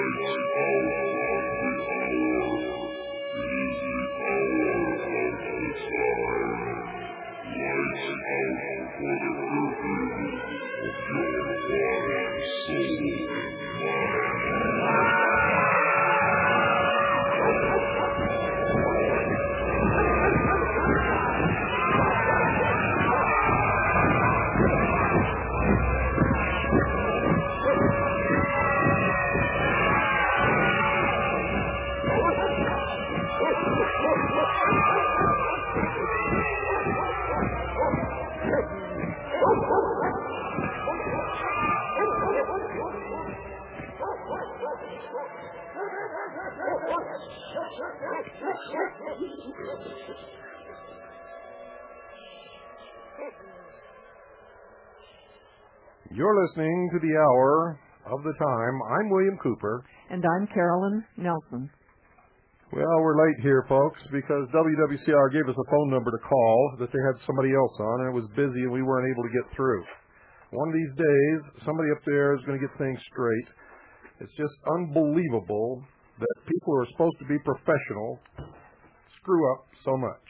You're listening to the Hour of the Time. I'm William Cooper. And I'm Carolyn Nelson. Well, we're late here, folks, because WWCR gave us a phone number to call that they had somebody else on, and it was busy, and we weren't able to get through. One of these days, somebody up there is going to get things straight. It's just unbelievable that people who are supposed to be professional screw up so much.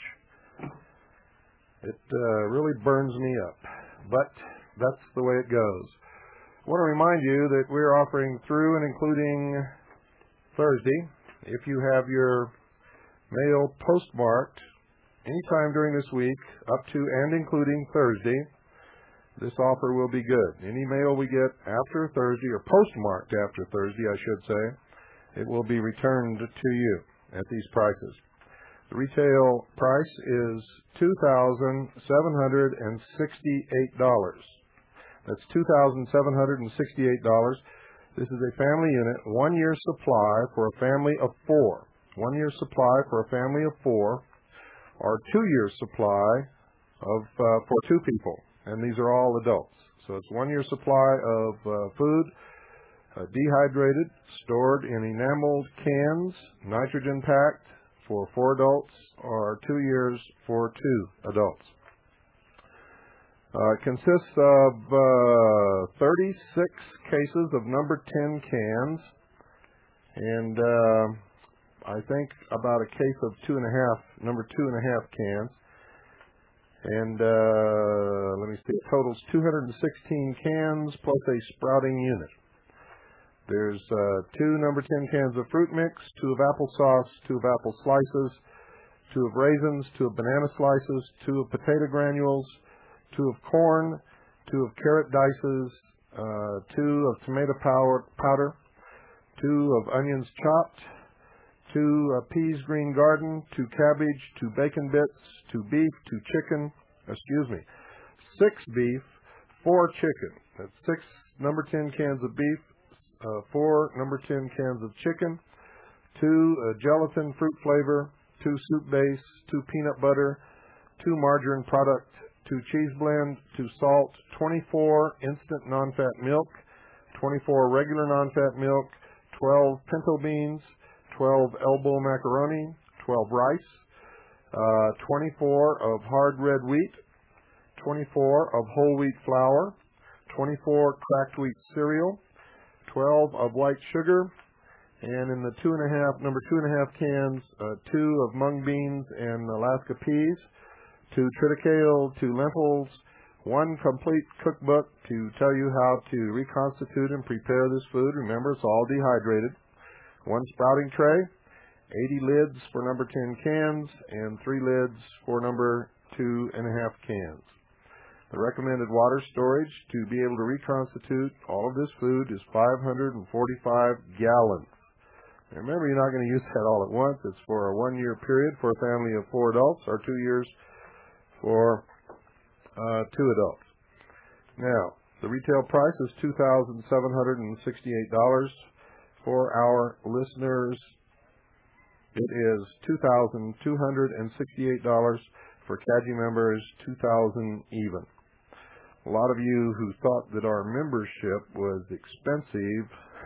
It really burns me up. But that's the way it goes. I want to remind you that we're offering through and including Thursday, if you have your mail postmarked anytime during this week, up to and including Thursday, this offer will be good. Any mail we get after Thursday, or postmarked after Thursday, I should say, it will be returned to you at these prices. The retail price is $2,768. That's $2,768. This is a family unit, 1 year supply for a family of 4. 1 year supply for a family of 4, or 2 years supply of for 2 people, and these are all adults. So it's 1 year supply of food, dehydrated, stored in enameled cans, nitrogen packed for 4 adults, or 2 years for 2 adults. It consists of 36 cases of number 10 cans, and I think about a case of number 2.5 cans. And let me see, it totals 216 cans plus a sprouting unit. There's 2 number 10 cans of fruit mix, 2 of applesauce, 2 of apple slices, 2 of raisins, 2 of banana slices, 2 of potato granules, 2 of corn, 2 of carrot dices, 2 of tomato powder, 2 of onions chopped, 2 peas green garden, 2 cabbage, 2 bacon bits, 2 beef, 2 chicken, 6 beef, 4 chicken. That's 6 number 10 cans of beef, 4 number 10 cans of chicken, 2 gelatin fruit flavor, 2 soup base, 2 peanut butter, 2 margarine product, 2 cheese blend, 2 salt, 24 instant non-fat milk, 24 regular non-fat milk, 12 pinto beans, 12 elbow macaroni, 12 rice, 24 of hard red wheat, 24 of whole wheat flour, 24 cracked wheat cereal, 12 of white sugar, and in the number 2.5 cans, 2 of mung beans and Alaska peas, 2 triticale, 2 lentils, 1 complete cookbook to tell you how to reconstitute and prepare this food. Remember, it's all dehydrated. 1 sprouting tray, 80 lids for number 10 cans, and 3 lids for number 2.5 cans. The recommended water storage to be able to reconstitute all of this food is 545 gallons. Now remember, you're not going to use that all at once. It's for a 1 year period for a family of 4 adults, or 2 years for 2 adults. Now, the retail price is $2,768. For our listeners, it is $2,268. For CAGI members, $2,000 even. A lot of you who thought that our membership was expensive,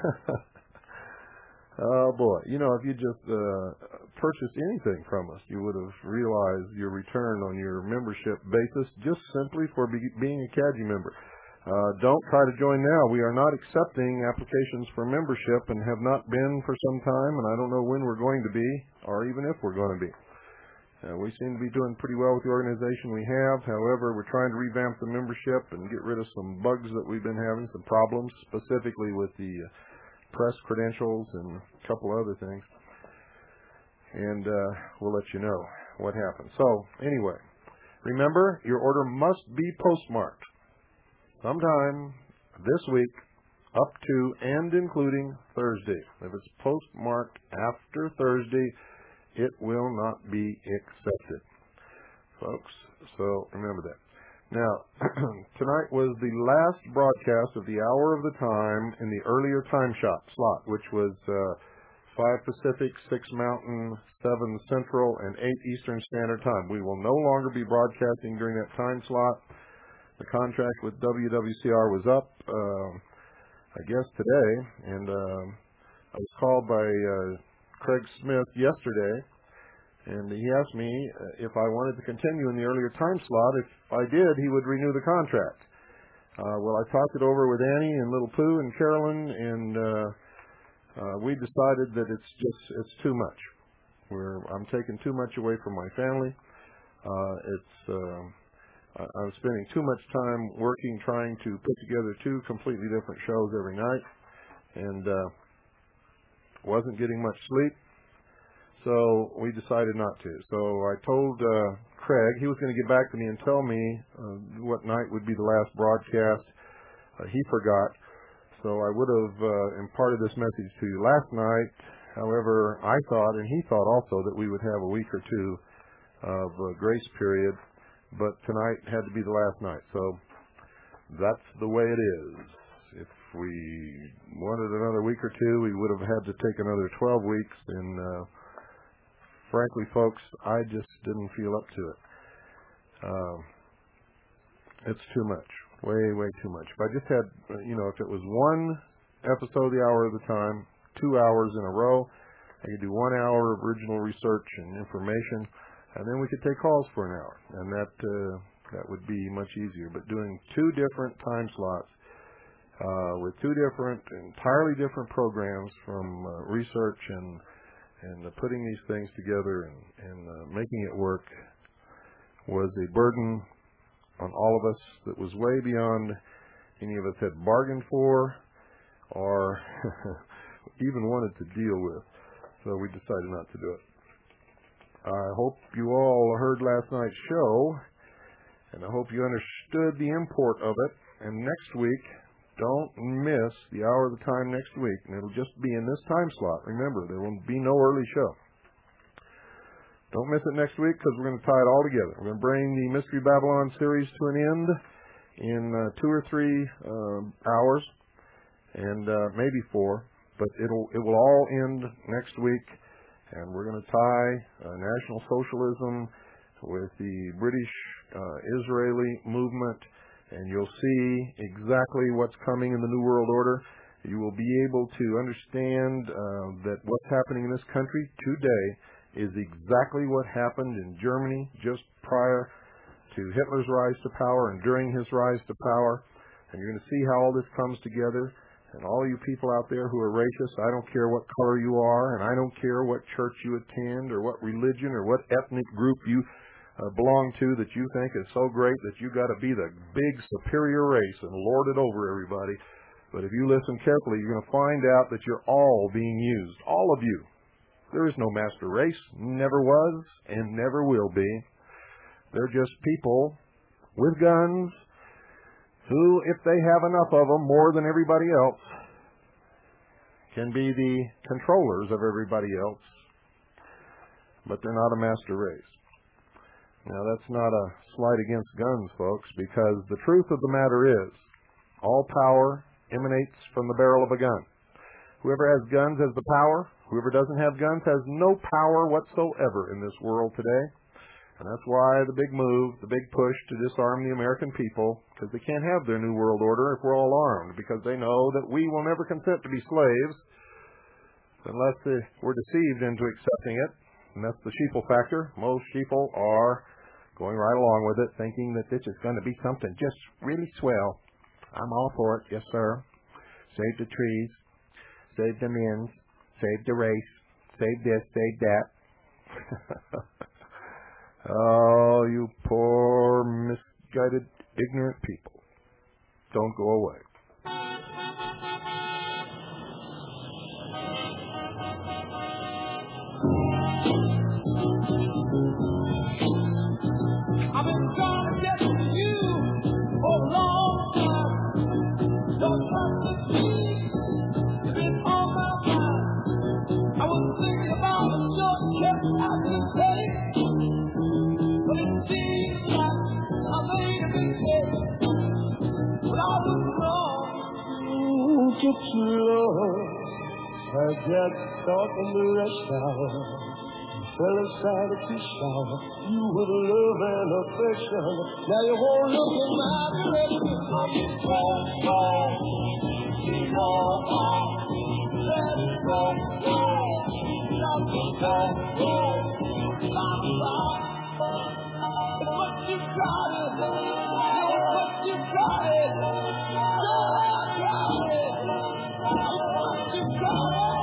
oh boy, you know, if you just purchased anything from us, you would have realized your return on your membership basis just simply for being a CAGI member. Don't try to join now. We are not accepting applications for membership and have not been for some time, and I don't know when we're going to be or even if we're going to be. We seem to be doing pretty well with the organization we have. However, we're trying to revamp the membership and get rid of some bugs that we've been having, some problems, specifically with the press credentials and a couple other things. And we'll let you know what happens. So, anyway, remember, your order must be postmarked sometime this week up to and including Thursday. If it's postmarked after Thursday, it will not be accepted, folks. So remember that. Now, tonight was the last broadcast of the Hour of the Time in the earlier time slot, which was 5 Pacific, 6 Mountain, 7 Central, and 8 Eastern Standard Time. We will no longer be broadcasting during that time slot. The contract with WWCR was up, I guess, today, and I was called by Craig Smith yesterday, and he asked me if I wanted to continue in the earlier time slot. If I did, he would renew the contract. Well, I talked it over with Annie and Little Pooh and Carolyn, and we decided that it's too much. I'm taking too much away from my family. I'm spending too much time working, trying to put together 2 completely different shows every night, and wasn't getting much sleep, so we decided not to. So I told Craig he was going to get back to me and tell me what night would be the last broadcast. He forgot, so I would have imparted this message to you last night. However, I thought, and he thought also, that we would have a week or 2 of grace period, but tonight had to be the last night. So that's the way it is. If we wanted another week or 2, we would have had to take another 12 weeks, and frankly, folks, I just didn't feel up to it. It's too much. Way too much. If I just had, if it was 1 episode of the Hour of the Time, 2 hours in a row, I could do 1 hour of original research and information, and then we could take calls for an hour, and that would be much easier. But doing 2 different time slots with 2 entirely different programs from research and putting these things together and making it work was a burden on all of us that was way beyond any of us had bargained for or even wanted to deal with. So we decided not to do it. I hope you all heard last night's show, and I hope you understood the import of it. And next week, don't miss the Hour of the Time next week, and it'll just be in this time slot. Remember, there will be no early show. Don't miss it next week, because we're going to tie it all together. We're going to bring the Mystery Babylon series to an end in 2 or 3 hours, and maybe 4, but it will all end next week. And we're going to tie National Socialism with the British-Israeli movement, and you'll see exactly what's coming in the New World Order. You will be able to understand that what's happening in this country today is exactly what happened in Germany just prior to Hitler's rise to power and during his rise to power. And you're going to see how all this comes together. And all you people out there who are racist, I don't care what color you are, and I don't care what church you attend or what religion or what ethnic group you belong to that you think is so great that you got to be the big superior race and lord it over everybody. But if you listen carefully, you're going to find out that you're all being used, all of you. There is no master race, never was, and never will be. They're just people with guns who, if they have enough of them, more than everybody else, can be the controllers of everybody else, but they're not a master race. Now, that's not a slight against guns, folks, because the truth of the matter is, all power emanates from the barrel of a gun. Whoever has guns has the power. Whoever doesn't have guns has no power whatsoever in this world today. And that's why the big move, the big push to disarm the American people, because they can't have their New World Order if we're all armed, because they know that we will never consent to be slaves unless we're deceived into accepting it. And that's the sheeple factor. Most sheeple are going right along with it, thinking that this is going to be something just really swell. I'm all for it. Yes, sir. Save the trees. Save the men's. Save the race. Save this. Save that. Oh, you poor, misguided, ignorant people. Don't go away. I've been trying to get to you for a long time. Don't trust the key. It's been on my mind. I was thinking about a shortcut I could take, but it seems like I made a mistake. But I was wrong. Get your love. I got caught in the rush hour. Fell inside a fish shower, you with love and affection. Now you won't look in my direction. I'm wrong. You know let it go. Nothing wrong. I'm wrong. But you got it. But you got it. I got it. But you got it.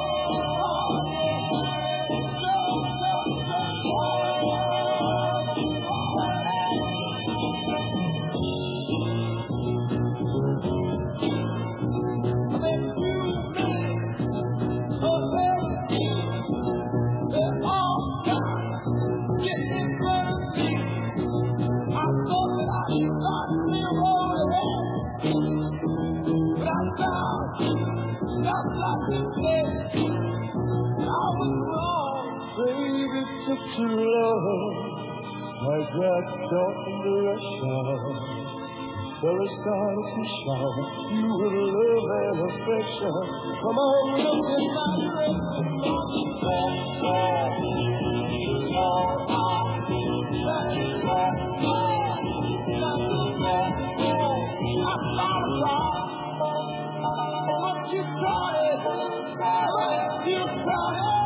To love, I got caught in the rush hour. Fell aside to shower, you with love and affection. Come on, look in my direction. But you got it, but you got it.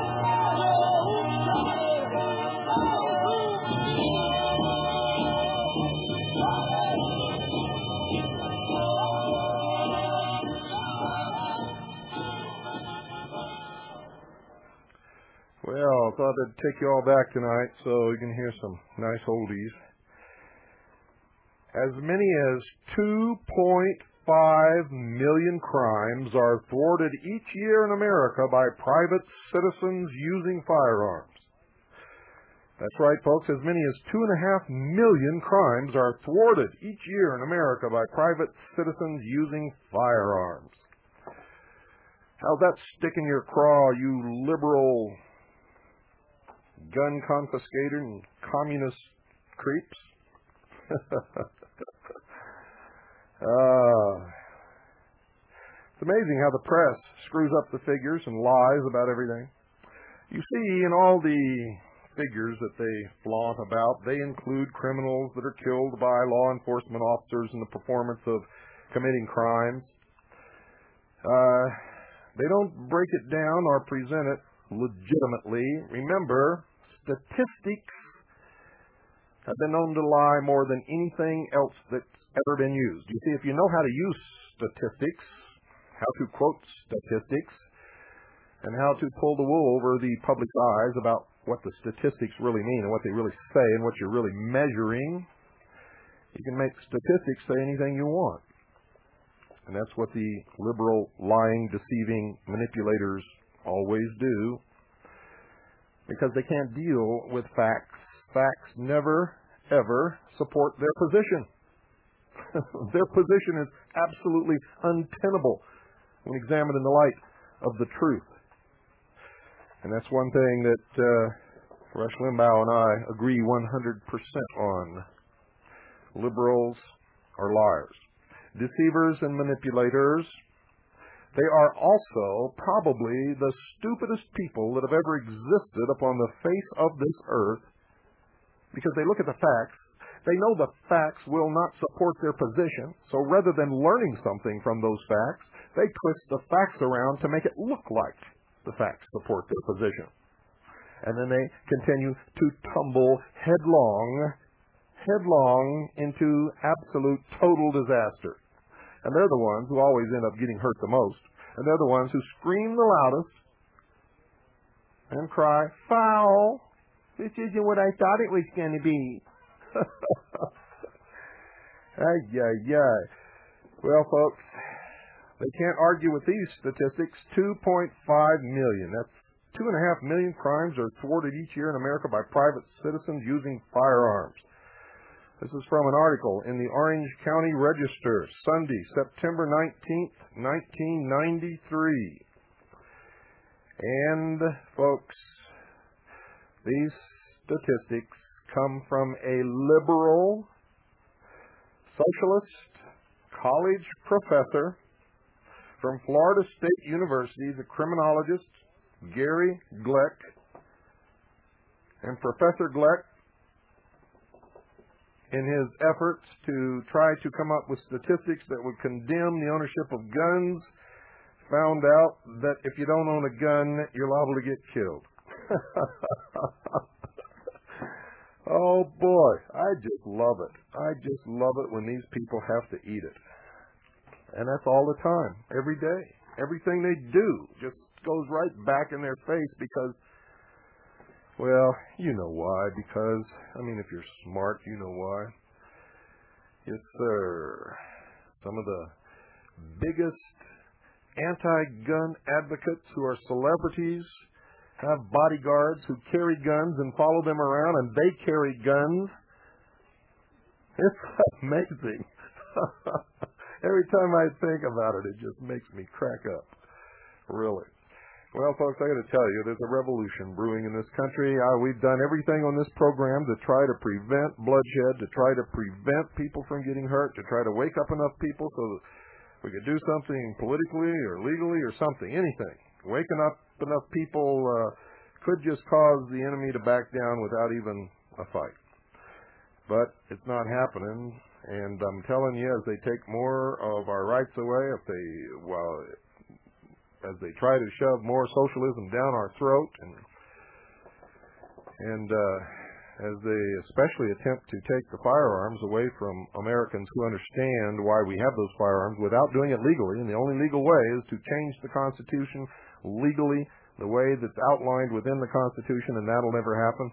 Well, I thought I'd take you all back tonight so you can hear some nice oldies. As many as 2.5 million crimes are thwarted each year in America by private citizens using firearms. That's right, folks. As many as 2.5 million crimes are thwarted each year in America by private citizens using firearms. How's that stick in your craw, you liberal gun confiscator and communist creeps? It's amazing how the press screws up the figures and lies about everything. You see, in all the figures that they flaunt about, they include criminals that are killed by law enforcement officers in the performance of committing crimes. They don't break it down or present it legitimately. Remember, statistics have been known to lie more than anything else that's ever been used. You see, if you know how to use statistics, how to quote statistics, and how to pull the wool over the public's eyes about what the statistics really mean and what they really say and what you're really measuring, you can make statistics say anything you want. And that's what the liberal, lying, deceiving manipulators always do, because they can't deal with facts. Facts never, ever support their position. Their position is absolutely untenable when examined in the light of the truth. And that's one thing that Rush Limbaugh and I agree 100% on. Liberals are liars, deceivers and manipulators. They are also probably the stupidest people that have ever existed upon the face of this earth, because they look at the facts. They know the facts will not support their position, so rather than learning something from those facts, they twist the facts around to make it look like the facts support their position. And then they continue to tumble headlong into absolute total disaster. And they're the ones who always end up getting hurt the most. And they're the ones who scream the loudest and cry, "Foul! This isn't what I thought it was going to be." Ay, ay, ay. Well, folks, they can't argue with these statistics. 2.5 million. That's 2.5 million crimes are thwarted each year in America by private citizens using firearms. This is from an article in the Orange County Register, Sunday, September 19th, 1993. And, folks, these statistics come from a liberal, socialist college professor from Florida State University, the criminologist Gary Gleck. And Professor Gleck, in his efforts to try to come up with statistics that would condemn the ownership of guns, found out that if you don't own a gun, you're liable to get killed. Oh, boy, I just love it. I just love it when these people have to eat it. And that's all the time, every day. Everything they do just goes right back in their face because, well, you know why. Because, I mean, if you're smart, you know why. Yes, sir. Some of the biggest anti-gun advocates who are celebrities have bodyguards who carry guns and follow them around, and they carry guns. It's amazing. Every time I think about it, it just makes me crack up. Really. Well, folks, I got to tell you, there's a revolution brewing in this country. We've done everything on this program to try to prevent bloodshed, to try to prevent people from getting hurt, to try to wake up enough people so that we could do something politically or legally or something, anything. Waking up enough people could just cause the enemy to back down without even a fight. But it's not happening, and I'm telling you, as they take more of our rights away, as they try to shove more socialism down our throat, and as they especially attempt to take the firearms away from Americans who understand why we have those firearms without doing it legally, and the only legal way is to change the Constitution legally, the way that's outlined within the Constitution, and that'll never happen.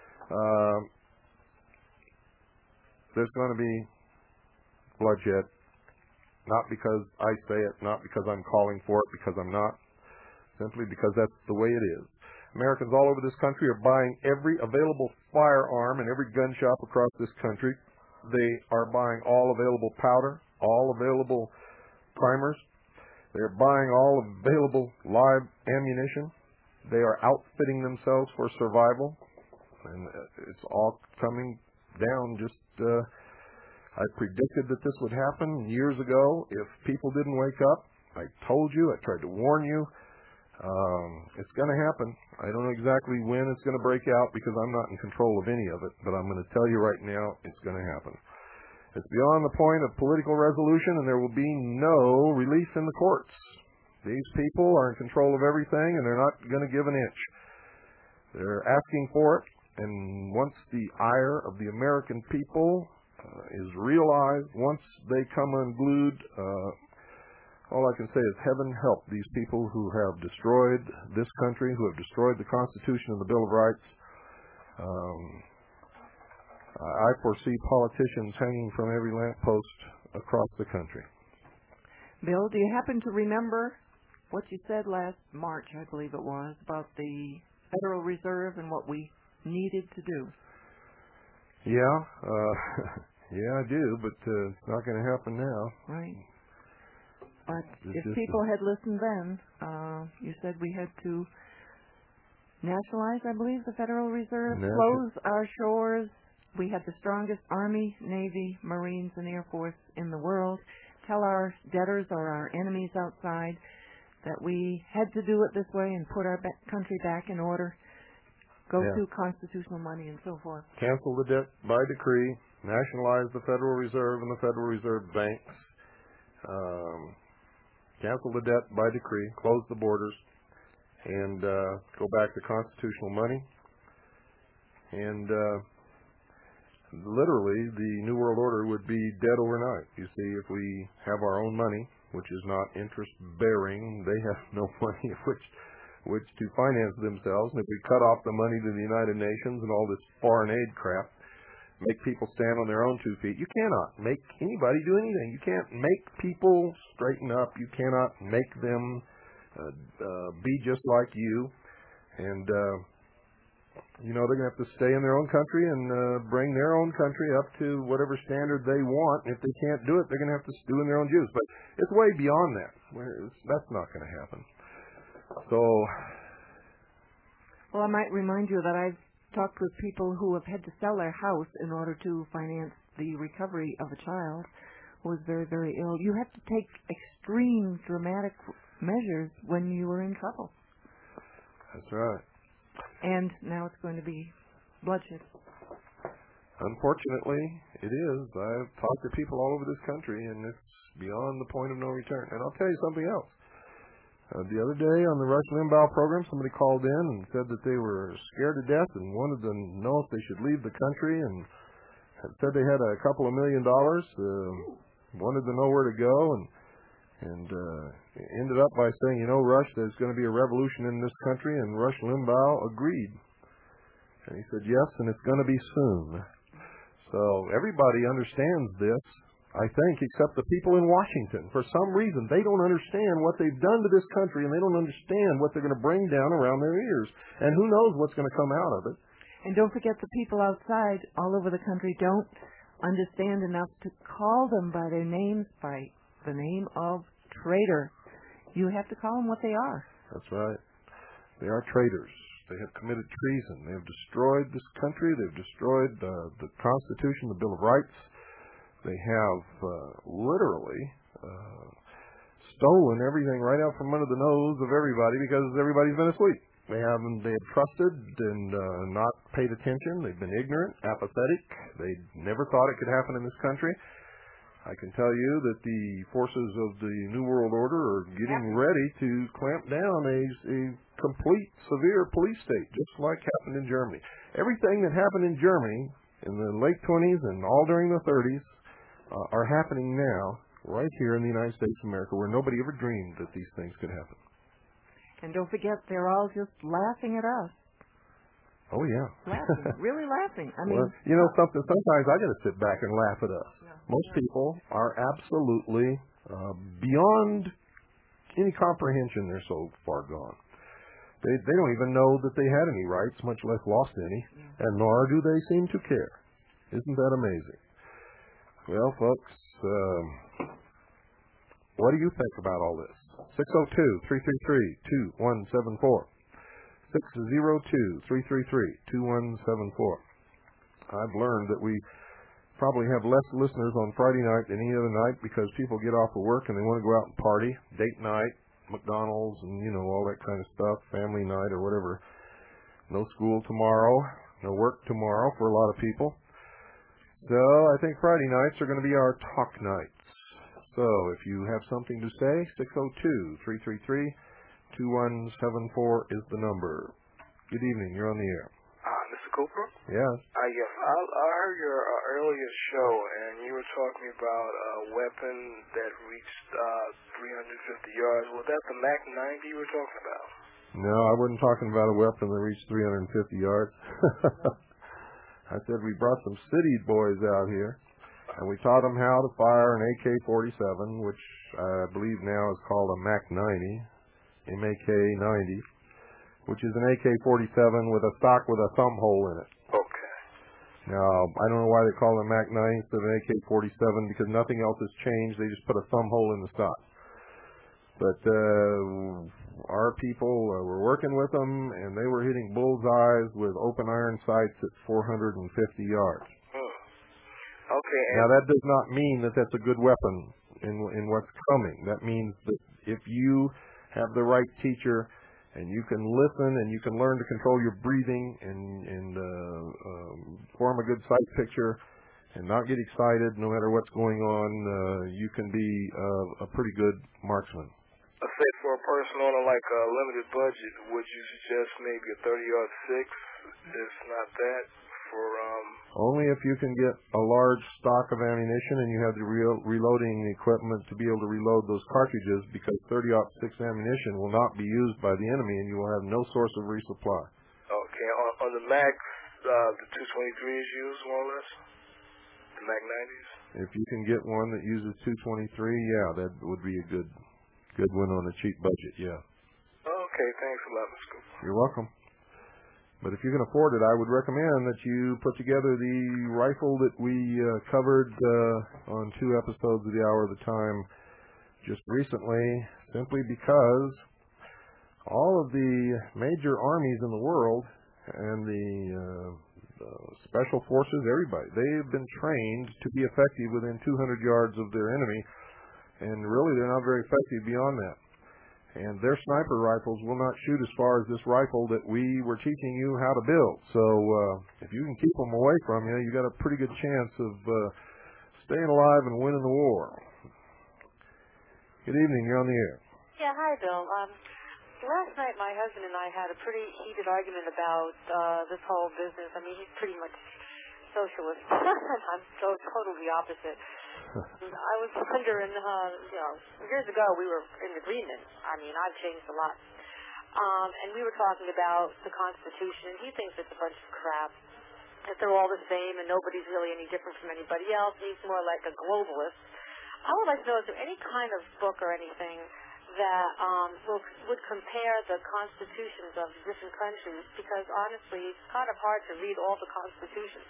There's going to be bloodshed, not because I say it, not because I'm calling for it, because I'm not, simply because that's the way it is. Americans all over this country are buying every available firearm in every gun shop across this country. They are buying all available powder, all available primers. They're buying all available live ammunition. They are outfitting themselves for survival. And it's all coming down just, I predicted that this would happen years ago. If people didn't wake up, I told you, I tried to warn you. It's going to happen. I don't know exactly when it's going to break out because I'm not in control of any of it, but I'm going to tell you right now it's going to happen. It's beyond the point of political resolution, and there will be no relief in the courts. These people are in control of everything, and they're not going to give an inch. They're asking for it, and once the ire of the American people is realized, once they come unglued, all I can say is heaven help these people who have destroyed this country, who have destroyed the Constitution and the Bill of Rights. I foresee politicians hanging from every lamppost across the country. Bill, do you happen to remember what you said last March, I believe it was, about the Federal Reserve and what we needed to do? Yeah, yeah, I do, but it's not going to happen now. Right. But if people had listened then, you said we had to nationalize, I believe, the Federal Reserve, close our shores. We had the strongest Army, Navy, Marines, and Air Force in the world. Tell our debtors or our enemies outside that we had to do it this way and put our country back in order, go through constitutional money and so forth. Cancel the debt by decree, nationalize the Federal Reserve and the Federal Reserve banks, cancel the debt by decree, close the borders, and go back to constitutional money. And literally, the New World Order would be dead overnight. You see, if we have our own money, which is not interest-bearing, they have no money which to finance themselves. And if we cut off the money to the United Nations and all this foreign aid crap, make people stand on their own 2 feet, you cannot make anybody do anything. You can't make people straighten up. You cannot make them be just like you. And they're going to have to stay in their own country and bring their own country up to whatever standard they want. And if they can't do it, they're going to have to stew in their own juice. But it's way beyond that. That's not going to happen. So, well, I might remind you that I've talked with people who have had to sell their house in order to finance the recovery of a child who was very, very ill. You have to take extreme, dramatic measures when you are in trouble. That's right. And now it's going to be bloodshed. Unfortunately, it is. I've talked to people all over this country, and it's beyond the point of no return. And I'll tell you something else. The other day on the Rush Limbaugh program, somebody called in and said that they were scared to death and wanted to know if they should leave the country, and said they had a couple of $1 million, wanted to know where to go, and ended up by saying, Rush, there's going to be a revolution in this country, and Rush Limbaugh agreed. And he said, yes, and it's going to be soon. So everybody understands this, I think, except the people in Washington. For some reason, they don't understand what they've done to this country, and they don't understand what they're going to bring down around their ears. And who knows what's going to come out of it. And don't forget the people outside all over the country don't understand enough to call them by their names, by the name of traitor. You have to call them what they are. That's right. They are traitors. They have committed treason. They have destroyed this country. They've destroyed the Constitution, the Bill of Rights. They have literally stolen everything right out from under the nose of everybody because everybody's been asleep. They have trusted and not paid attention. They've been ignorant, apathetic. They never thought it could happen in this country. I can tell you that the forces of the New World Order are getting ready to clamp down a complete, severe police state, just like happened in Germany. Everything that happened in Germany in the late 20s and all during the 30s are happening now, right here in the United States of America, where nobody ever dreamed that these things could happen. And don't forget, they're all just laughing at us. Oh, yeah. Laughing, really laughing. I mean, well, sometimes I got to sit back and laugh at us. Yeah. Most people are absolutely beyond any comprehension. They're so far gone. They don't even know that they had any rights, much less lost any, and nor do they seem to care. Isn't that amazing? Well, folks, what do you think about all this? 602-333-2174. 602-333-2174. I've learned that we probably have less listeners on Friday night than any other night because people get off of work and they want to go out and party, date night, McDonald's, and, all that kind of stuff, family night or whatever. No school tomorrow, no work tomorrow for a lot of people. So I think Friday nights are going to be our talk nights. So if you have something to say, 602-333-2174 is the number. Good evening. You're on the air. Mr. Cooper? Yes. Yes. I heard your earlier show, and you were talking about a weapon that reached 350 yards. Was that the MAC-90 you were talking about? No, I wasn't talking about a weapon that reached 350 yards. I said we brought some city boys out here, and we taught them how to fire an AK-47, which I believe now is called a MAC-90, MAK-90, which is an AK-47 with a stock with a thumb hole in it. Okay. Now, I don't know why they call it a MAC-90 instead of an AK-47, because nothing else has changed. They just put a thumb hole in the stock. But our people were working with them, and they were hitting bullseyes with open iron sights at 450 yards. Okay. Now, that does not mean that that's a good weapon in what's coming. That means that if you have the right teacher and you can listen and you can learn to control your breathing and form a good sight picture and not get excited no matter what's going on, you can be a pretty good marksman. Let's say for a person on a limited budget, would you suggest maybe a 30-yard 6, if not that, for... Only if you can get a large stock of ammunition and you have the reloading equipment to be able to reload those cartridges, because 30-06 ammunition will not be used by the enemy and you will have no source of resupply. Okay. On the Mac, the 223 is used, more or less? The Mac 90s? If you can get one that uses 223, yeah, that would be a good one on a cheap budget, yeah. Okay, thanks a lot, Mr. Cooper. You're welcome. But if you can afford it, I would recommend that you put together the rifle that we covered on 2 episodes of the Hour of the Time just recently, simply because all of the major armies in the world and the special forces, everybody, they've been trained to be effective within 200 yards of their enemy, and really they're not very effective beyond that. And their sniper rifles will not shoot as far as this rifle that we were teaching you how to build. So if you can keep them away from you, you got a pretty good chance of staying alive and winning the war. Good evening. You're on the air. Yeah, hi, Bill. Last night my husband and I had a pretty heated argument about this whole business. I mean, he's pretty much socialist. I'm so totally opposite. I was wondering, years ago we were in agreement. I mean, I've changed a lot. And we were talking about the Constitution, and he thinks it's a bunch of crap, that they're all the same and nobody's really any different from anybody else. He's more like a globalist. I would like to know, is there any kind of book or anything that would compare the constitutions of different countries? Because honestly, it's kind of hard to read all the constitutions.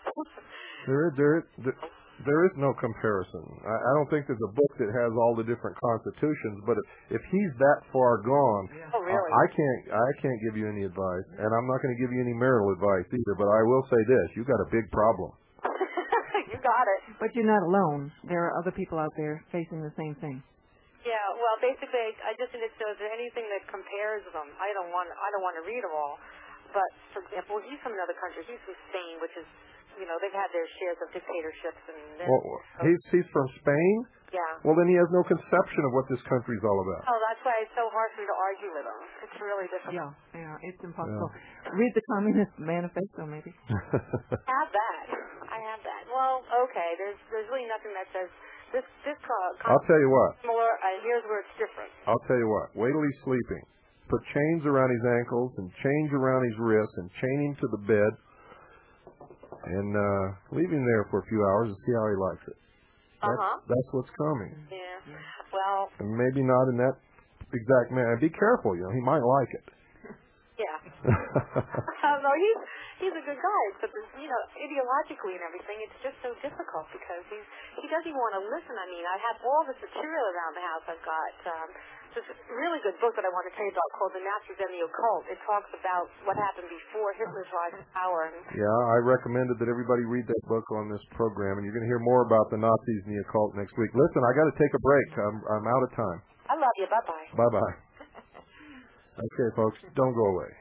There is no comparison. I don't think there's a book that has all the different constitutions. But if he's that far gone, oh, really? I can't give you any advice, and I'm not going to give you any marital advice either. But I will say this: you've got a big problem. You got it. But you're not alone. There are other people out there facing the same thing. Yeah, well, basically, I just need to know, is there anything that compares them? I don't want to read them all. But, for example, he's from another country. He's from Spain, which is, they've had their shares of dictatorships. And he's from Spain? Yeah. Well, then he has no conception of what this country's all about. Oh, that's why it's so hard for me to argue with him. It's really difficult. Yeah, it's impossible. Yeah. Read the Communist Manifesto, maybe. I have that. Well, okay, there's really nothing that says this I'll tell you what. Similar, here's where it's different. I'll tell you what. Wait till he's sleeping. Put chains around his ankles and chains around his wrists and chain him to the bed and leave him there for a few hours and see how he likes it. That's what's coming. Yeah. Well. And maybe not in that exact manner. Be careful, he might like it. Yeah. No, he's a good guy, but ideologically and everything, it's just so difficult because he doesn't even want to listen. I mean, I have all this material around the house. I've got this really good book that I want to tell you about called The Nazis and the Occult. It talks about what happened before Hitler's rise to power. Yeah, I recommended that everybody read that book on this program, and you're going to hear more about the Nazis and the occult next week. Listen, I got to take a break. I'm out of time. I love you. Bye-bye. Bye-bye. Okay, folks, don't go away.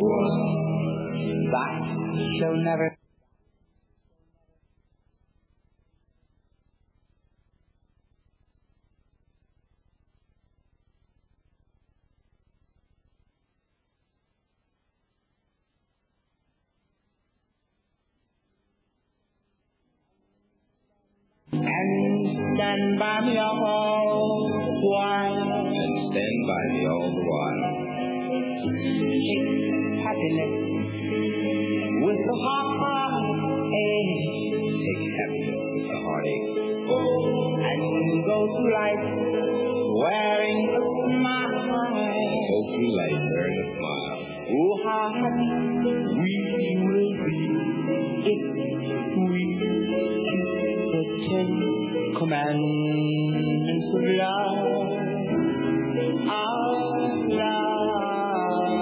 That shall never... And stand by me all the while. And stand by me all the while. Take happiness with the heartache. Take happiness with the heartache. And go through life wearing a smile. Go through life wearing a smile. Oh, how happy we will be if we keep the 10 commandments of love. Our love.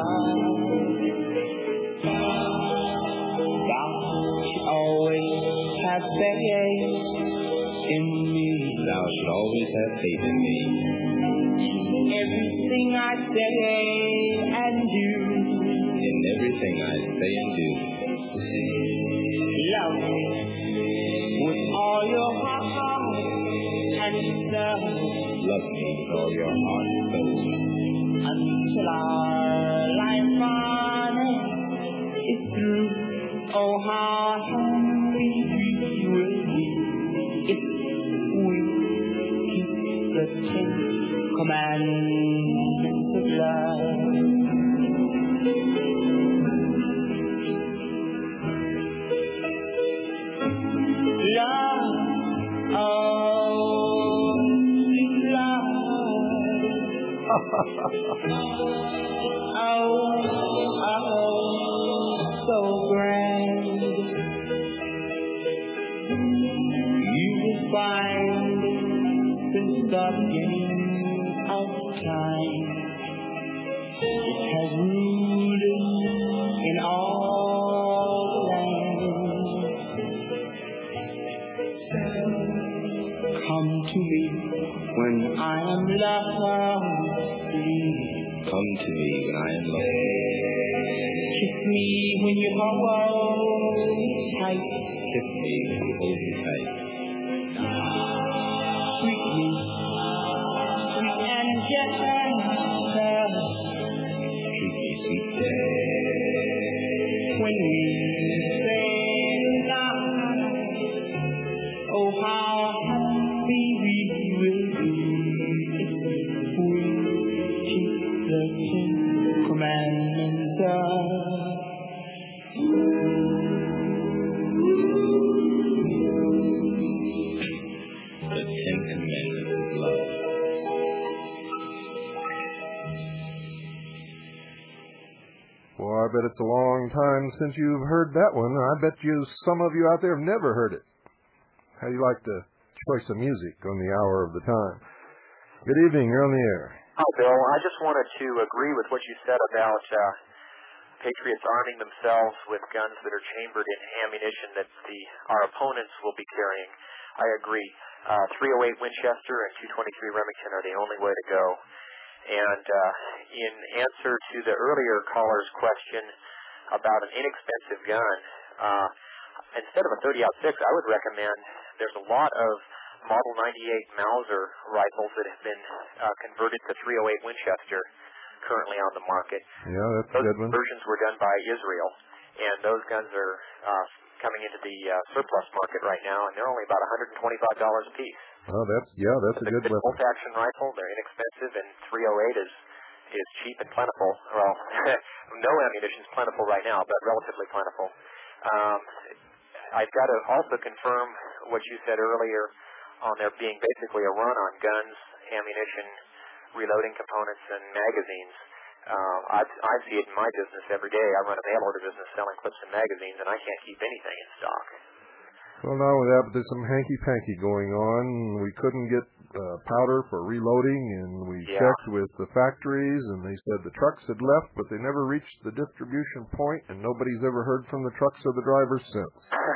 Thou shalt always have faith in me. Thou shalt always have faith in me. Everything I say and do. In everything I say and do. Love me with all your heart and soul. Love me with all your heart and soul. Until our life on earth is through. Oh, how happy we will be if we keep the 10 commandments of love. Love, oh, sweet love. So grand. You will find since the beginning of time, it has ruled in all lands. Come to me when I am lonely. Come to me when I am lonely. Kiss me when you hold tight. Kiss me when you hold me tight. Sweet me, sweet and gentle. Treat me sweet. When we say goodnight, oh how happy we will be if we keep the 10 commandments of the 10 commandments of love. Well, I bet it's a long time since you've heard that one. I bet some of you out there have never heard it. How do you like the choice of music on the hour of the time? Good evening. You're on the air. Hi, Bill. I just wanted to agree with what you said about patriots arming themselves with guns that are chambered in ammunition that our opponents will be carrying. I agree. 308 Winchester and 223 Remington are the only way to go. And in answer to the earlier caller's question about an inexpensive gun, instead of a 30-06, I would recommend there's a lot of Model 98 Mauser rifles that have been converted to 308 Winchester currently on the market. Yeah, that's those a good one. Versions were done by Israel, and those guns are coming into the surplus market right now, and they're only about $125 a piece. Oh, that's a good weapon. Bolt-action rifle, they're inexpensive, and 308 is cheap and plentiful. Well, no ammunition is plentiful right now, but relatively plentiful. I've got to also confirm what you said earlier on there being basically a run on guns, ammunition, reloading components, and magazines. I see it in my business every day. I run a mail order business selling clips and magazines, and I can't keep anything in stock. Well, not only that, but there's some hanky-panky going on. We couldn't get powder for reloading, and we checked with the factories, and they said the trucks had left, but they never reached the distribution point, and nobody's ever heard from the trucks or the drivers since.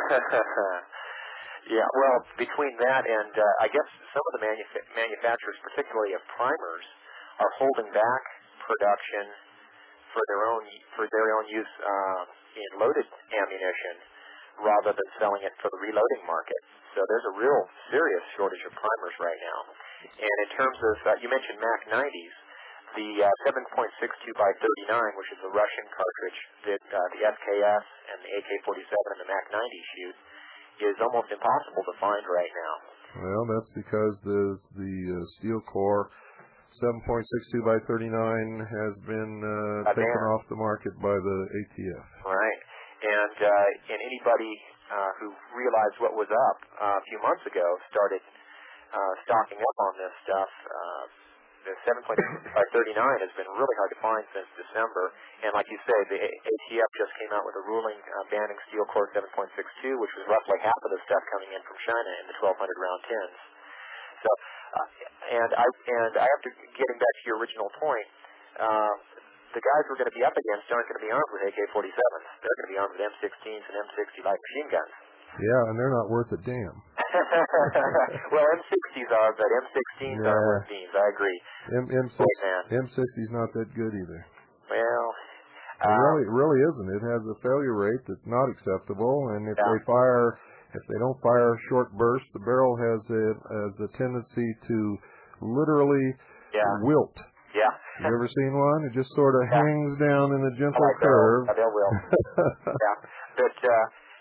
Yeah, well, between that and I guess some of the manufacturers, particularly of primers, are holding back production for their own use in loaded ammunition rather than selling it for the reloading market. So there's a real serious shortage of primers right now. And in terms of, you mentioned Mac 90s, the 7.62 by 39, which is the Russian cartridge that the FKS and the AK-47 and the Mac 90 shoot, is almost impossible to find right now. Well, that's because the steel core 7.62 by 39 has been taken off the market by the ATF. Right. And anybody who realized what was up a few months ago started stocking up on this stuff. The 7.62 by 39 has been really hard to find since December. And like you say, the ATF just came out with a ruling banning steel core 7.62, which was roughly half of the stuff coming in from China in the 1,200 round tins. So, and I have to, getting back to your original point, the guys we're going to be up against aren't going to be armed with AK-47s. They're going to be armed with M16s and M60 light machine guns. Yeah, and they're not worth a damn. Well, M60s are, but M16s are worth beans. I agree. M60's not that good either. Well, it really isn't. It has a failure rate that's not acceptable, and if they don't fire short bursts, the barrel has a tendency to literally wilt. Yeah. You ever seen one? It just sort of hangs down in a gentle curve. They'll wilt. Yeah. But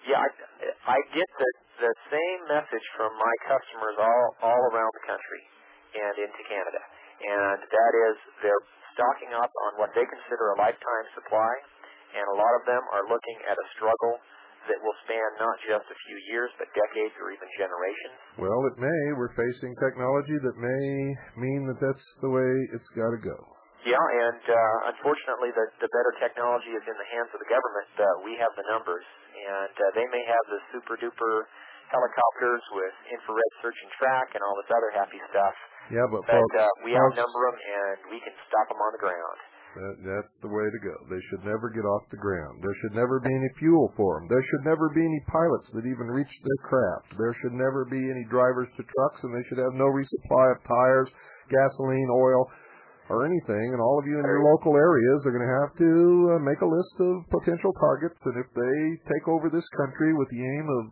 Yeah, I get the same message from my customers all around the country and into Canada, and that is they're stocking up on what they consider a lifetime supply, and a lot of them are looking at a struggle that will span not just a few years, but decades or even generations. Well, it may. We're facing technology that may mean that that's the way it's got to go. Yeah, and unfortunately, the better technology is in the hands of the government. We have the numbers, and they may have the super-duper helicopters with infrared search and track and all this other happy stuff. Yeah, but we outnumber them, and we can stop them on the ground. That's the way to go. They should never get off the ground. There should never be any fuel for them. There should never be any pilots that even reach their craft. There should never be any drivers to trucks, and they should have no resupply of tires, gasoline, oil, or anything. And all of you in your local areas are going to have to make a list of potential targets, and if they take over this country with the aim of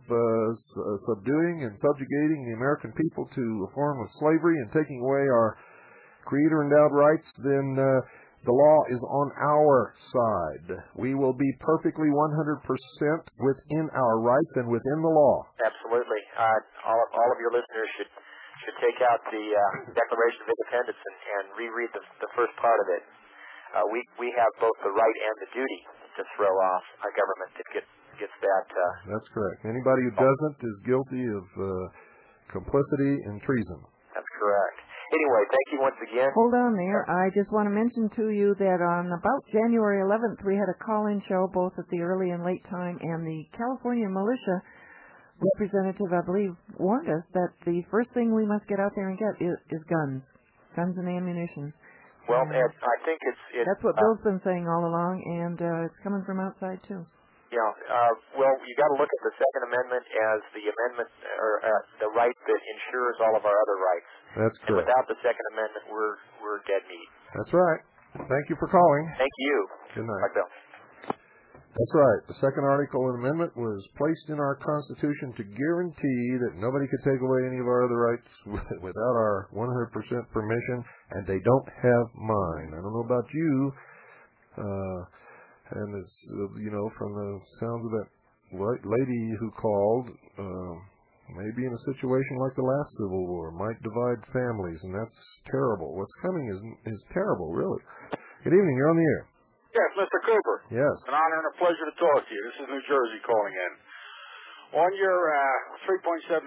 subduing and subjugating the American people to a form of slavery and taking away our creator-endowed rights, then the law is on our side. We will be perfectly 100% within our rights and within the law. Absolutely. All of your listeners should take out the Declaration of Independence and reread the first part of it. We have both the right and the duty to throw off a government that gets that. That's correct. Anybody who doesn't is guilty of complicity and treason. That's correct. Anyway, thank you once again. Hold on there. I just want to mention to you that on about January 11th, we had a call-in show both at the early and late time, and the California militia representative, I believe, warned us that the first thing we must get out there and get is guns and ammunition. Well, Ed, I think it's that's what Bill's been saying all along, and it's coming from outside, too. Yeah, well, you got to look at the Second Amendment as the amendment or the right that ensures all of our other rights. That's correct. And without the Second Amendment, we're dead meat. That's right. Thank you for calling. Thank you. Good night. Bye, Bill. That's right. The Second Article and Amendment was placed in our Constitution to guarantee that nobody could take away any of our other rights without our 100% permission, and they don't have mine. I don't know about you. And it's, from the sounds of that lady who called, maybe in a situation like the last Civil War, might divide families, and that's terrible. What's coming is terrible, really. Good evening. You're on the air. Yes, Mr. Cooper. Yes. An honor and a pleasure to talk to you. This is New Jersey calling in. On your 3.375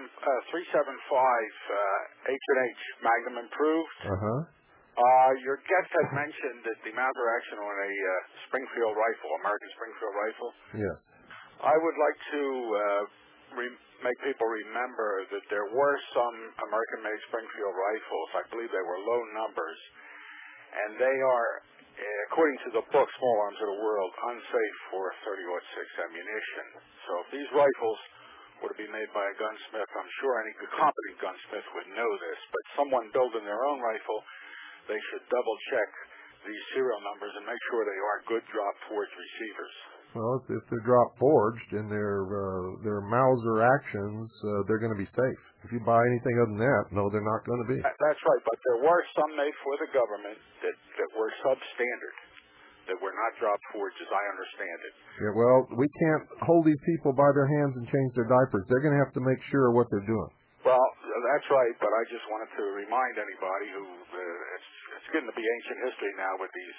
H&H Magnum Improved, your guest had mentioned that the Mauser action on a Springfield rifle, American Springfield rifle. Yes. I would like to make people remember that there were some American-made Springfield rifles. I believe they were low numbers, and they are, according to the book Small Arms of the World, unsafe for .30-06 ammunition. So if these rifles were to be made by a gunsmith, I'm sure any competent gunsmith would know this, but someone building their own rifle, they should double-check these serial numbers and make sure they are good drop-forged receivers. Well, if they're drop-forged and they're Mauser actions, they're going to be safe. If you buy anything other than that, no, they're not going to be. That's right, but there were some made for the government that were substandard, that were not drop-forged, as I understand it. Yeah, well, we can't hold these people by their hands and change their diapers. They're going to have to make sure what they're doing. Well, that's right, but I just wanted to remind anybody who it's getting to be ancient history now with these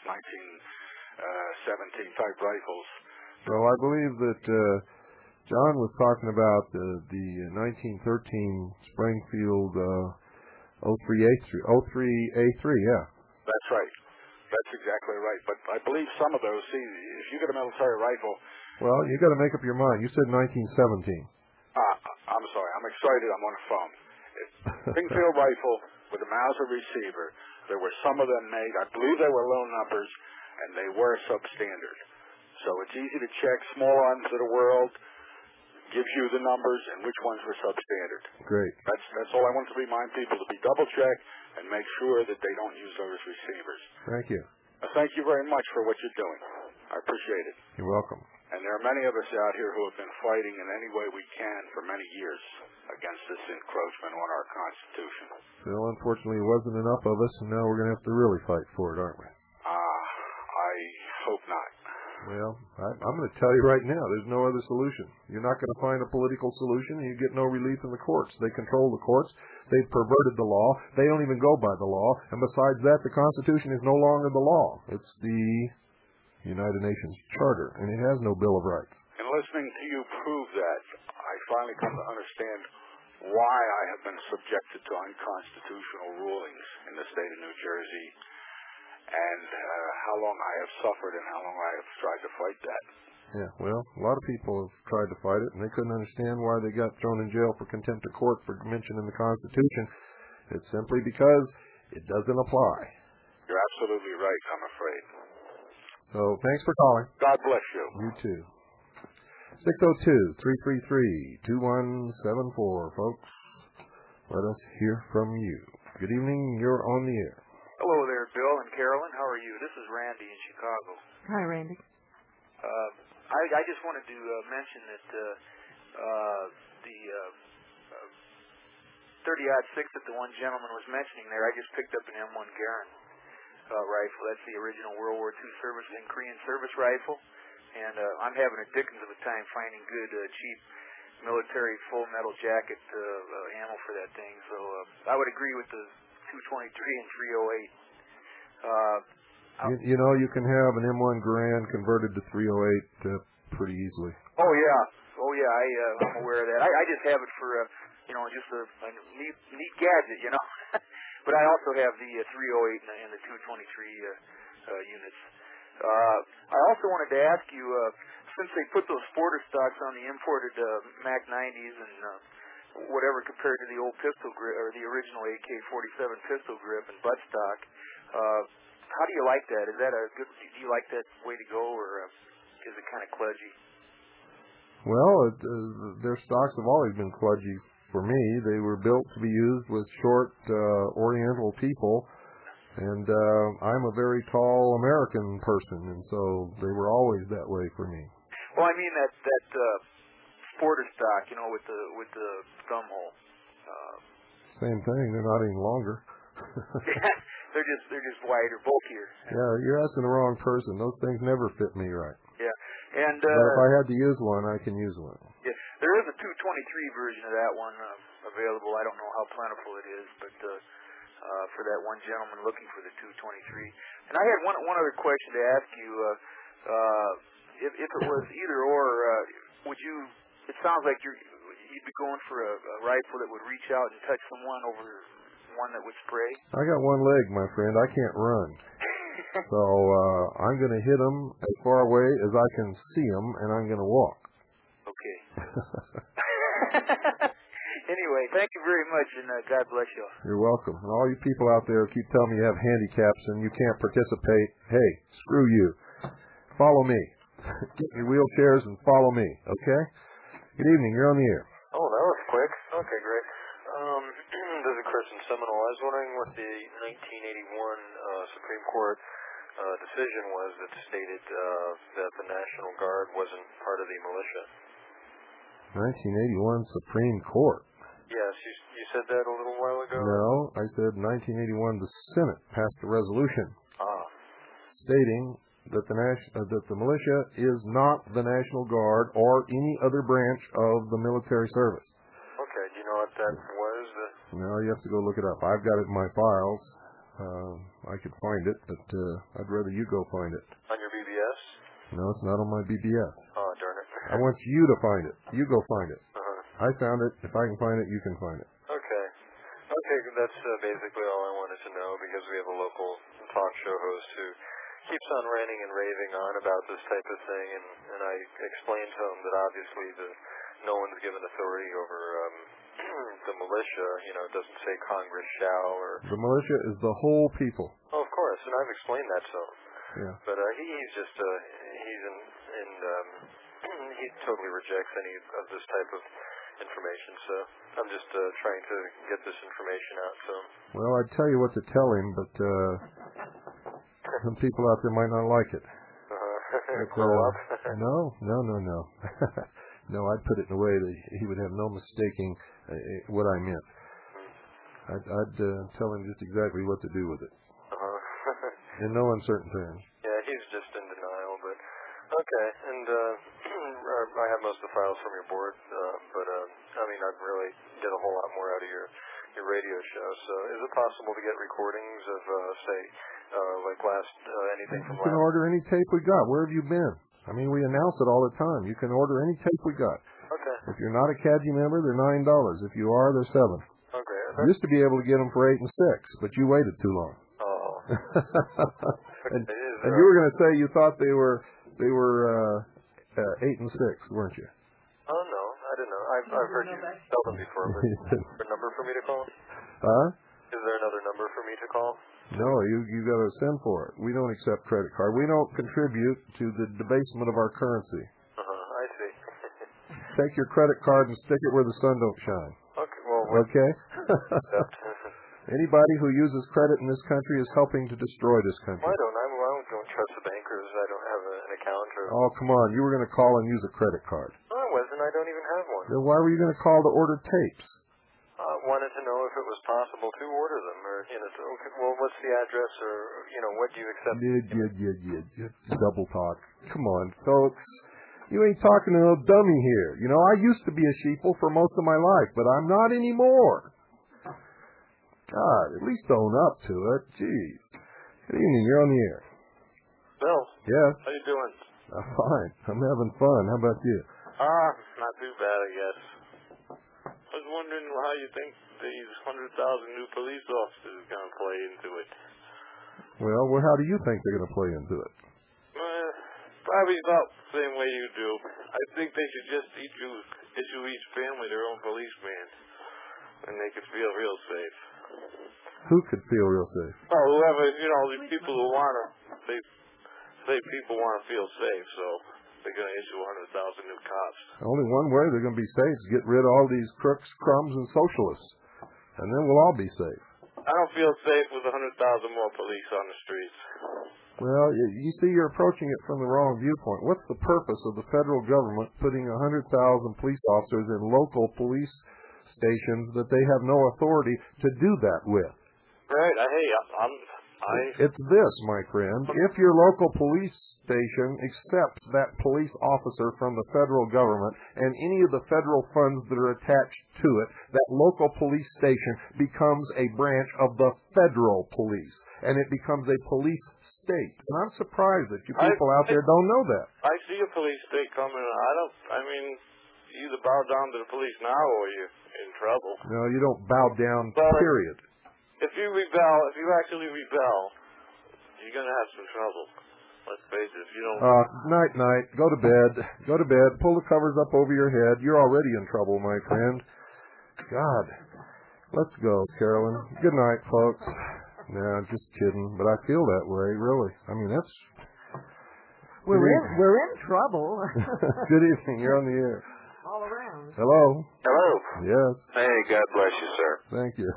1917 type rifles. Well, I believe that John was talking about the 1913 Springfield 03A3, yeah. That's right. That's exactly right. But I believe some of those, see, if you get a military rifle... Well, you got to make up your mind. You said 1917. I'm sorry. I'm excited. I'm on the phone. Springfield rifle with a Mauser receiver. There were some of them made. I believe they were low numbers, and they were substandard. So it's easy to check. Small Arms of the World gives you the numbers and which ones were substandard. Great. That's all I want to remind people, to be double-check and make sure that they don't use those receivers. Thank you. Thank you very much for what you're doing. I appreciate it. You're welcome. And there are many of us out here who have been fighting in any way we can for many years against this encroachment on our Constitution. Well, unfortunately, it wasn't enough of us, and now we're going to have to really fight for it, aren't we? I hope not. Well, I'm going to tell you right now, there's no other solution. You're not going to find a political solution, and you get no relief in the courts. They control the courts. They've perverted the law. They don't even go by the law. And besides that, the Constitution is no longer the law. It's the United Nations Charter, and it has no Bill of Rights. And listening to you prove that, I finally come to understand why I have been subjected to unconstitutional rulings in the state of New Jersey, and how long I have suffered and how long I have tried to fight that. Yeah, well, a lot of people have tried to fight it, and they couldn't understand why they got thrown in jail for contempt of court for mention in the Constitution. It's simply because it doesn't apply. You're absolutely right, I'm afraid. So, thanks for calling. God bless you. You too. 602-333-2174, folks. Let us hear from you. Good evening, you're on the air. Hello there, Bill and Carolyn. How are you? This is Randy in Chicago. Hi, Randy. I just wanted to mention that the 30-06 that the one gentleman was mentioning there, I just picked up an M1 Garand rifle. That's the original World War II service and Korean service rifle. And I'm having a dickens of a time finding good, cheap military full metal jacket ammo for that thing. So I would agree with the 223 and 308. You know, you can have an M1 Garand converted to 308 pretty easily. Oh yeah, I'm aware of that. I just have it for just a neat gadget, you know. But I also have the 308 and the 223 units. I also wanted to ask you, since they put those Sporter stocks on the imported Mac 90s and whatever compared to the old pistol grip or the original AK-47 pistol grip and buttstock, how do you like that? Is that a good? Do you like that way to go, or is it kind of kludgy? Well, their stocks have always been kludgy for me. They were built to be used with short Oriental people, and I'm a very tall American person, and so they were always that way for me. Well, I mean that Sporter stock, you know, with the thumb hole. Same thing. They're not any longer. They're just wider, bulkier. Yeah, you're asking the wrong person. Those things never fit me right. Yeah, and but if I had to use one, I can use one. Yeah, there is a 223 version of that one available. I don't know how plentiful it is, but for that one gentleman looking for the 223. And I had one other question to ask you. If it was either or, would you? It sounds like you'd be going for a rifle that would reach out and touch someone over one that would spray. I got one leg, my friend. I can't run. So I'm going to hit them as far away as I can see them, and I'm going to walk. Okay. Anyway, thank you very much, and God bless you. You're welcome. And all you people out there keep telling me you have handicaps and you can't participate. Hey, screw you. Follow me. Get your wheelchairs and follow me, okay? Good evening. You're on the air. Oh, that was quick. Okay, great. This is Chris in Seminole. I was wondering what the 1981 Supreme Court decision was that stated that the National Guard wasn't part of the militia. 1981 Supreme Court. Yes, you said that a little while ago? No, I said 1981 the Senate passed a resolution stating that the militia is not the National Guard or any other branch of the military service. Okay, do you know what that was? No, you have to go look it up. I've got it in my files. I could find it, but I'd rather you go find it. On your BBS? No, it's not on my BBS. Oh, darn it. I want you to find it. You go find it. I found it. If I can find it, you can find it. Okay. Okay, that's basically all I wanted to know, because we have a local talk show host who keeps on ranting and raving on about this type of thing, and I explained to him that obviously no one's given authority over the militia. You know, it doesn't say Congress shall or... The militia is the whole people. Oh, of course, and I've explained that to him. Yeah. But he's just he totally rejects any of this type of information, so I'm just trying to get this information out to him. Well, I'd tell you what to tell him, but some people out there might not like it. Grow up? No. No, I'd put it in a way that he would have no mistaking what I meant. I'd tell him just exactly what to do with it. In no uncertain terms. Yeah, he's just in denial, but and I have most of the files from your board, but I mean, I'd really get a whole lot more out of your radio show. So is it possible to get recordings of, say, like anything from last? You can order any tape we got. Where have you been? I mean, we announce it all the time. You can order any tape we got. Okay. If you're not a CADGI member, they're $9. If you are, they're $7. Okay. You used to be able to get them for $8 and $6, but you waited too long. Oh. and you were going to say you thought they were 8 and 6, weren't you? Oh no, I didn't know. I've heard you tell them before. But is there a number for me to call? Huh? Is there another number for me to call? No, you got to send for it. We don't accept credit card. We don't contribute to the debasement of our currency. I see. Take your credit card and stick it where the sun don't shine. Okay. Well. Okay. Anybody who uses credit in this country is helping to destroy this country. I don't trust the bankers. I don't have an account. Oh, come on. You were going to call and use a credit card. No, I wasn't. I don't even have one. Then why were you going to call to order tapes? I wanted to know if it was possible to order them, or, well, what's the address, or, what do you accept? Yeah. Double talk. Come on, folks. You ain't talking to no dummy here. I used to be a sheeple for most of my life, but I'm not anymore. God, at least own up to it. Jeez. Good evening. You're on the air. Bill. Yes. How you doing? I'm fine. I'm having fun. How about you? Not too bad, I guess. I was wondering how you think these 100,000 new police officers are going to play into it. Well, how do you think they're going to play into it? Probably about the same way you do. I think they should just issue each family their own policeman, and they could feel real safe. Who could feel real safe? Oh, whoever, the people who want to, they say people want to feel safe, so they're going to issue 100,000 new cops. Only one way they're going to be safe is get rid of all these crooks, crumbs, and socialists, and then we'll all be safe. I don't feel safe with 100,000 more police on the streets. Well, you see, you're approaching it from the wrong viewpoint. What's the purpose of the federal government putting 100,000 police officers in local police stations that they have no authority to do that with? Right. It's this, my friend. If your local police station accepts that police officer from the federal government and any of the federal funds that are attached to it, that local police station becomes a branch of the federal police, and it becomes a police state. And I'm surprised that you people out there don't know that. I see a police state coming. You either bow down to the police now or you're in trouble. No, you don't bow down, period. If you actually rebel, you're going to have some trouble. Let's face it, if you don't... Night. Go to bed. Pull the covers up over your head. You're already in trouble, my friend. God. Let's go, Carolyn. Good night, folks. No, just kidding. But I feel that way, really. I mean, that's... We're in trouble. Good evening. You're on the air. All around. Hello. Hello. Yes. Hey, God bless you, sir. Thank you.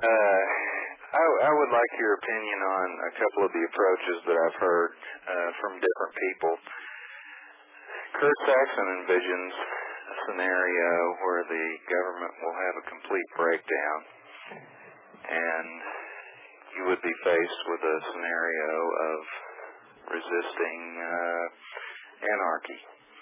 I would like your opinion on a couple of the approaches that I've heard from different people. Kurt Saxon envisions a scenario where the government will have a complete breakdown, and you would be faced with a scenario of resisting anarchy.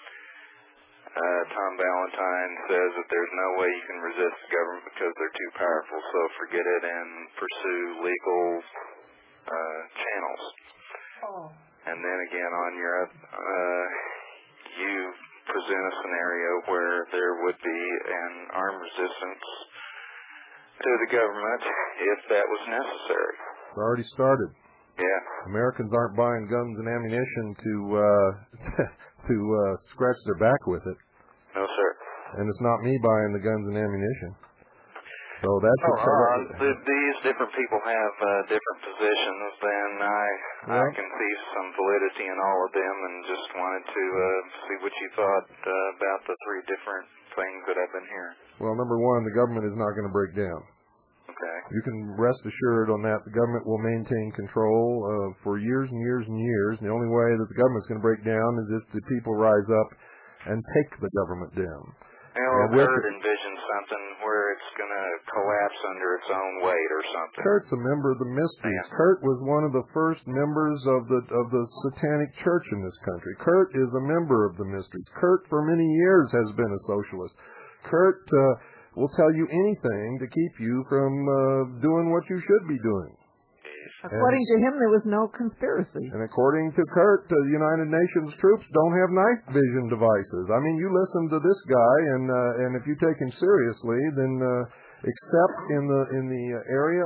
Tom Valentine says that there's no way you can resist the government because they're too powerful, so forget it and pursue legal channels. And then again, on Europe, you present a scenario where there would be an armed resistance to the government if that was necessary. It's already started. Yeah. Americans aren't buying guns and ammunition to scratch their back with it. No, sir. And it's not me buying the guns and ammunition. So that's these different people have different positions, and I can see some validity in all of them, and just wanted to see what you thought about the three different things that I've been hearing. Well, number one, the government is not going to break down. Okay. You can rest assured on that. The government will maintain control for years and years and years. And the only way that the government's going to break down is if the people rise up and take the government down. Well, I've heard envision something where it's going to collapse under its own weight or something. Kurt's a member of the Mysteries. Yeah. Kurt was one of the first members of the Satanic Church in this country. Kurt is a member of the Mysteries. Kurt, for many years, has been a socialist. Kurt will tell you anything to keep you from doing what you should be doing. According to him, there was no conspiracy. And according to Kurt, the United Nations troops don't have night vision devices. I mean, you listen to this guy, and if you take him seriously, then except in the area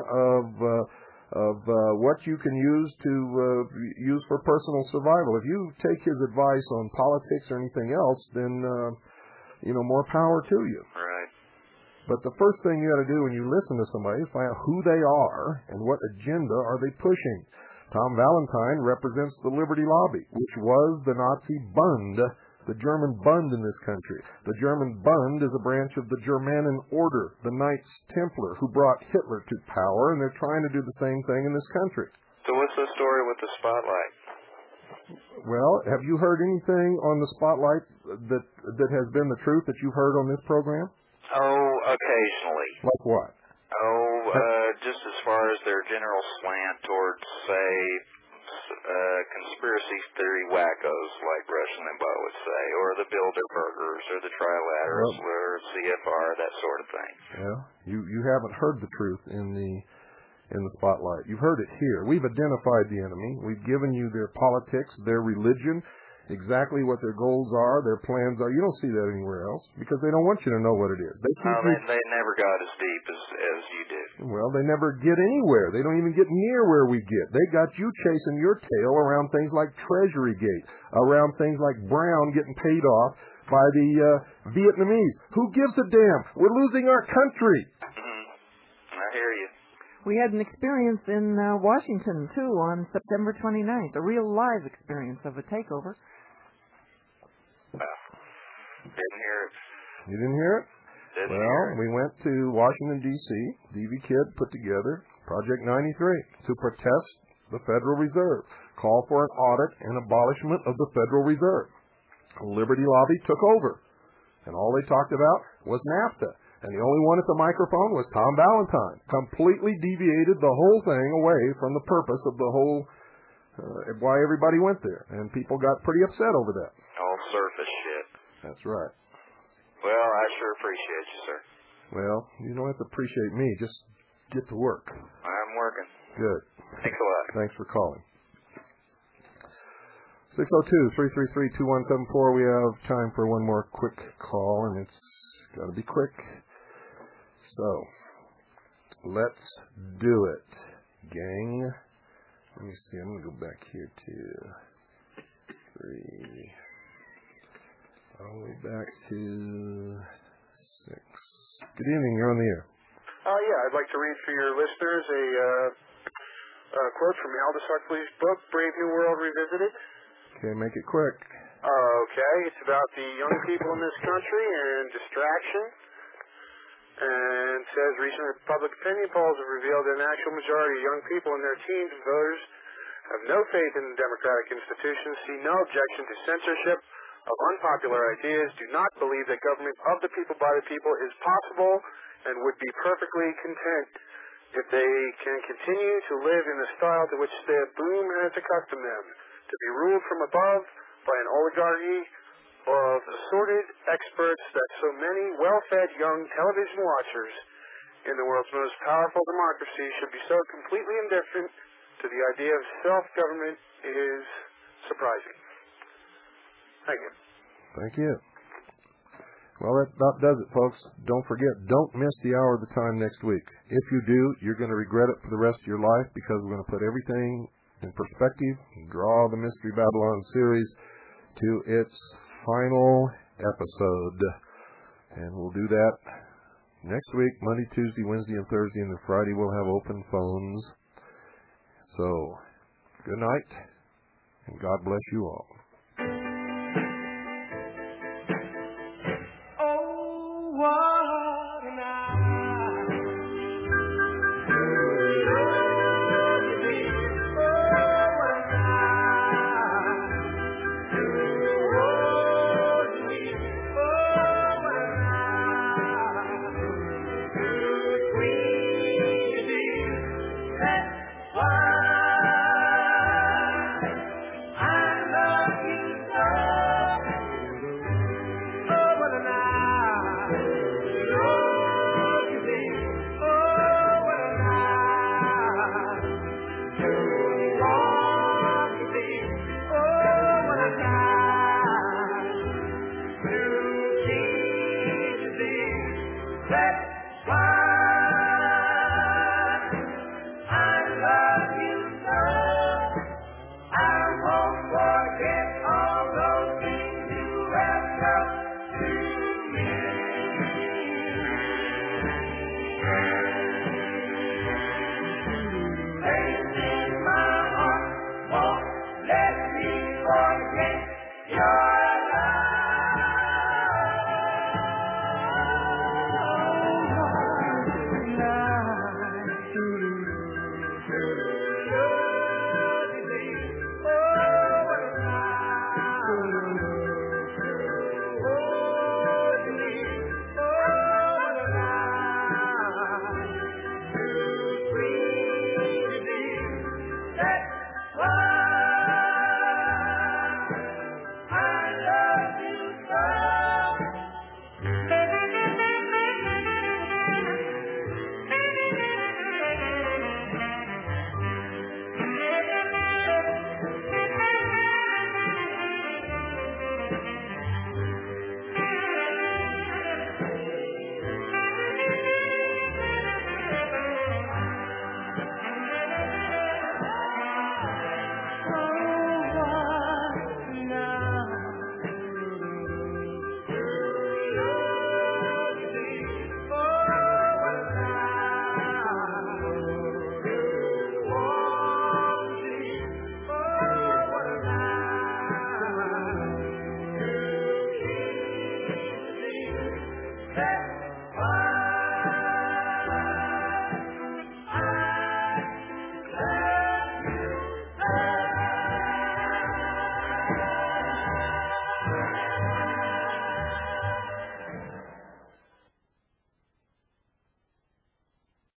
of what you can use for personal survival. If you take his advice on politics or anything else, then more power to you. Right. But the first thing you got to do when you listen to somebody is find out who they are and what agenda are they pushing. Tom Valentine represents the Liberty Lobby, which was the Nazi Bund, the German Bund in this country. The German Bund is a branch of the Germanen Order, the Knights Templar, who brought Hitler to power, and they're trying to do the same thing in this country. So what's the story with the Spotlight? Well, have you heard anything on the Spotlight that has been the truth that you've heard on this program? Oh, occasionally. Like what? Just as far as their general slant towards, say, conspiracy theory wackos, like Rush Limbaugh would say, or the Bilderbergers, or the Trilaterals, or CFR, that sort of thing. Yeah, you haven't heard the truth in the Spotlight. You've heard it here. We've identified the enemy. We've given you their politics, their religion, exactly what their goals are, their plans are. You don't see that anywhere else because they don't want you to know what it is. They never got as deep as you did. Well, they never get anywhere. They don't even get near where we get. They got you chasing your tail around things like Treasury Gate, around things like Brown getting paid off by the Vietnamese. Who gives a damn? We're losing our country. Mm-hmm. I hear you. We had an experience in Washington, too, on September 29th, a real live experience of a takeover. Well, didn't hear it. You didn't hear it? Didn't hear it. We went to Washington, D.C. DV Kidd put together Project 93 to protest the Federal Reserve, call for an audit and abolishment of the Federal Reserve. Liberty Lobby took over, and all they talked about was NAFTA. And the only one at the microphone was Tom Valentine. Completely deviated the whole thing away from the purpose of the whole, why everybody went there. And people got pretty upset over that. All surface shit. That's right. Well, I sure appreciate you, sir. Well, you don't have to appreciate me. Just get to work. I'm working. Good. Thanks a lot. Thanks for calling. 602-333-2174. We have time for one more quick call, and it's got to be quick. So, let's do it, gang. Let me see. I'm going to go back here to 3. All the way back to 6. Good evening. You're on the air. Yeah, I'd like to read for your listeners a quote from Aldous Huxley's book, Brave New World Revisited. Okay, make it quick. Okay, it's about the young people in this country and distraction. And says recent public opinion polls have revealed that an actual majority of young people in their teens and voters have no faith in democratic institutions, see no objection to censorship of unpopular ideas, do not believe that government of the people by the people is possible, and would be perfectly content if they can continue to live in the style to which the boom has accustomed them, to be ruled from above by an oligarchy of assorted experts that so many well-fed young television watchers in the world's most powerful democracy should be so completely indifferent to the idea of self-government is surprising. Thank you. Thank you. Well, that about does it, folks. Don't forget, don't miss the hour of the time next week. If you do, you're going to regret it for the rest of your life because we're going to put everything in perspective and draw the Mystery Babylon series to its final episode. And we'll do that next week, Monday, Tuesday, Wednesday, and Thursday, and then Friday we'll have open phones. So, good night, and God bless you all.